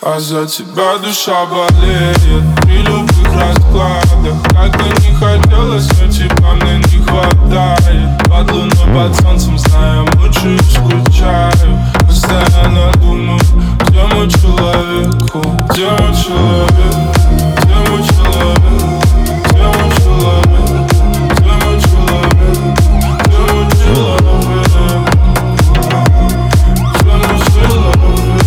А за тебя душа болеет при любых раскладах. Как бы не хотелось, но тебя мне не хватает. Под луной, под солнцем, зная, мучаюсь, скучаю. Постоянно думаю, где мой человек, где мой человек, где мой человек, где мой человек, где мой человек, где мой человек, где мой человек.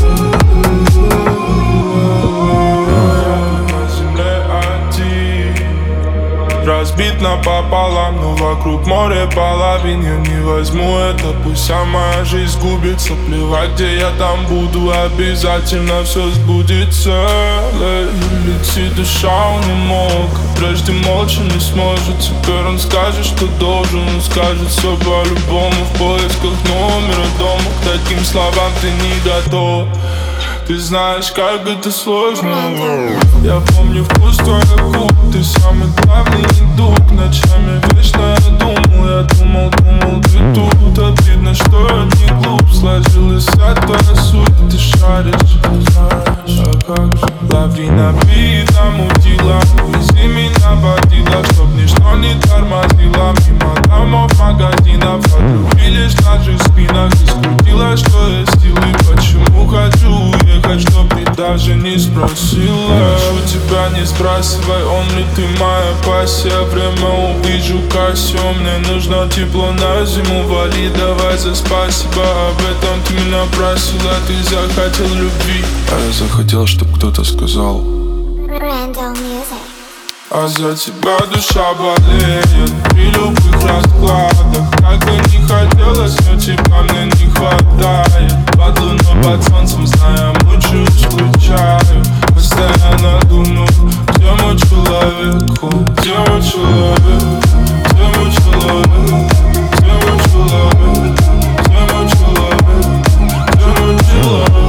Разбит напополам, но вокруг море половин. Я не возьму это, пусть вся моя жизнь сгубится. Плевать, где я там буду, обязательно все сбудется. Летит душа, он не мог, прежде молча не сможет. Теперь он скажет, что должен, он скажет все по-любому. В поисках номера дома, к таким словам ты не готов. Ты знаешь, как это сложно. Я помню вкус твоих губ, ты самый главный недуг. Ночами вечно я думал, ты тут. Обидно, что я не глуп. Сложилась вся твоя суть, ты шаришь. А как же? Лови на бит, намутила. Вези меня водила, чтоб ничто не тормозило. Мимо домов, магазинов, отрубились в наших спинах. И скрутила, что есть силы. Почему хочу уехать, чтоб ты даже не спросила? Прошу тебя, не спрашивай, он ли ты моя пассия. Время увижу Кассио, мне нужно тепло на зиму. Вали, давай за спасибо, об этом ты меня просила. Ты захотел любви, а я захотел, чтоб кто-то сказал Randall Music. А за тебя душа болеет при любых раскладах. Как бы не хотелось, но тебя мне не хватает. Под луной, под солнцем, зная, мучаюсь, скучаю. Постоянно думаю, где мой человек, где мой человек, где мой человек, где мой человек, где мой человек, где мой человек.